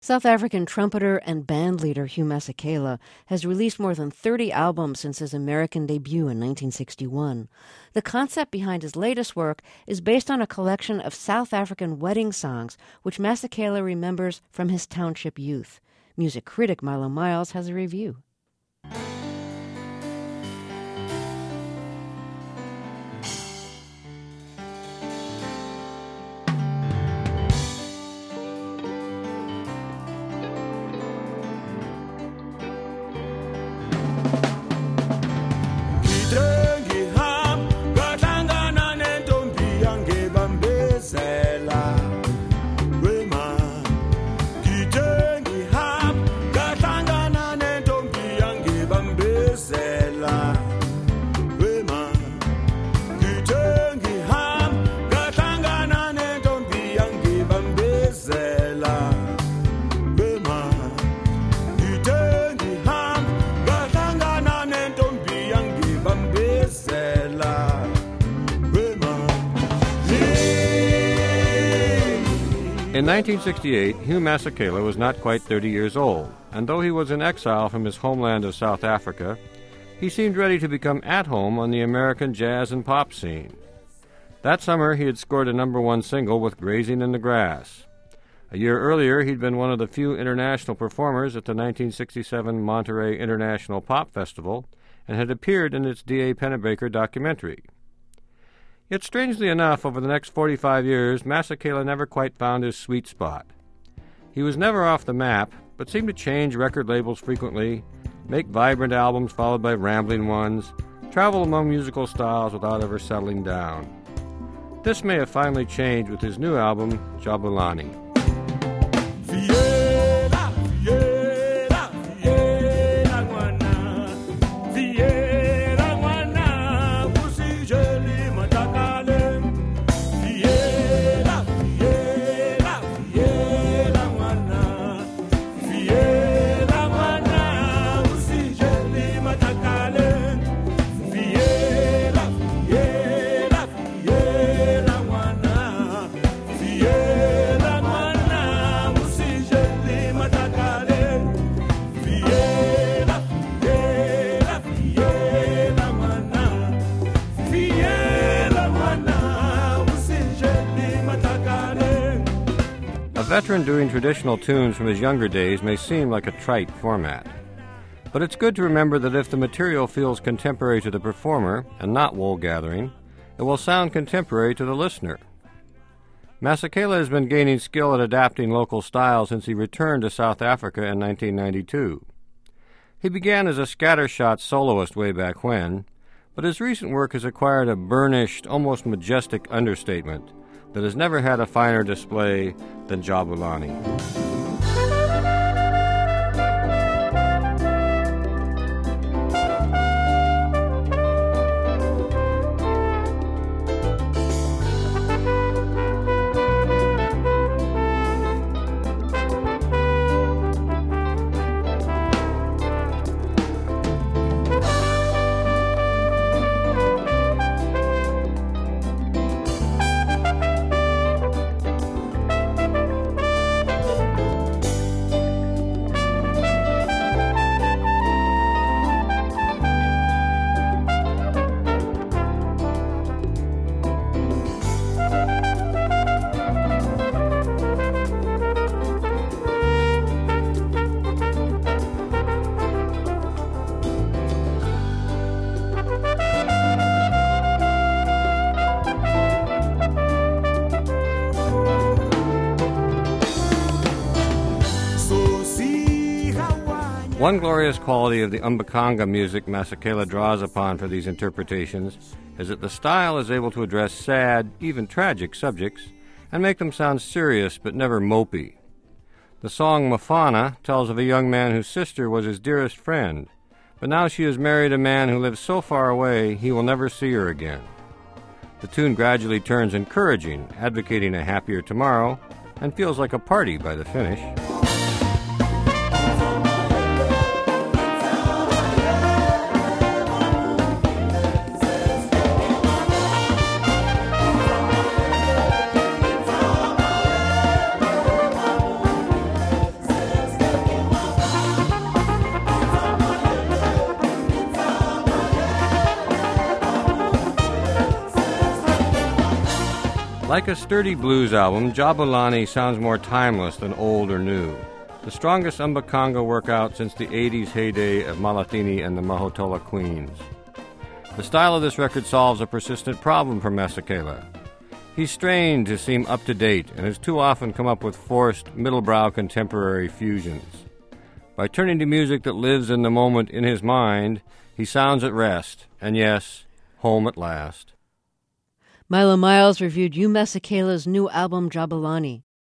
South African trumpeter and bandleader Hugh Masekela has released more than 30 albums since his American debut in 1961. The concept behind his latest work is based on a collection of South African wedding songs, which Masekela remembers from his township youth. Music critic Milo Miles has a review. In 1968, Hugh Masekela was not quite 30 years old, and though he was in exile from his homeland of South Africa, he seemed ready to become at home on the American jazz and pop scene. That summer, he had scored a #1 single with Grazing in the Grass. A year earlier, he'd been one of the few international performers at the 1967 Monterey International Pop Festival and had appeared in its D.A. Pennebaker documentary. Yet strangely enough, over the next 45 years, Masekela never quite found his sweet spot. He was never off the map, but seemed to change record labels frequently, make vibrant albums followed by rambling ones, travel among musical styles without ever settling down. This may have finally changed with his new album, Jabulani. A veteran doing traditional tunes from his younger days may seem like a trite format. But it's good to remember that if the material feels contemporary to the performer and not wool-gathering, it will sound contemporary to the listener. Masekela has been gaining skill at adapting local styles since he returned to South Africa in 1992. He began as a scattershot soloist way back when, but his recent work has acquired a burnished, almost majestic understatement that has never had a finer display than Jabulani. One glorious quality of the Mbaqanga music Masekela draws upon for these interpretations is that the style is able to address sad, even tragic subjects, and make them sound serious but never mopey. The song Mafana tells of a young man whose sister was his dearest friend, but now she has married a man who lives so far away he will never see her again. The tune gradually turns encouraging, advocating a happier tomorrow, and feels like a party by the finish. Like a sturdy blues album, Jabulani sounds more timeless than old or new. The strongest Mbaqanga workout since the 80s heyday of Malatini and the Mahotola Queens. The style of this record solves a persistent problem for Masekela. He's strained to seem up-to-date and has too often come up with forced, middle-brow contemporary fusions. By turning to music that lives in the moment in his mind, he sounds at rest, and yes, home at last. Milo Miles reviewed Hugh Masekela's new album, Jabulani.